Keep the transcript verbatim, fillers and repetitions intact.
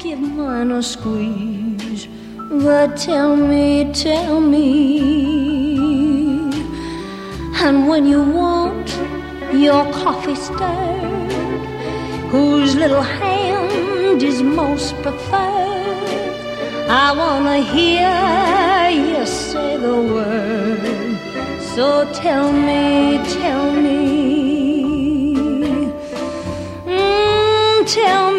give mine a squeeze. But tell me, tell me, and when you want your coffee stirred, whose little hand is most preferred? I wanna hear you say the word. So tell me, tell me, mm, tell me.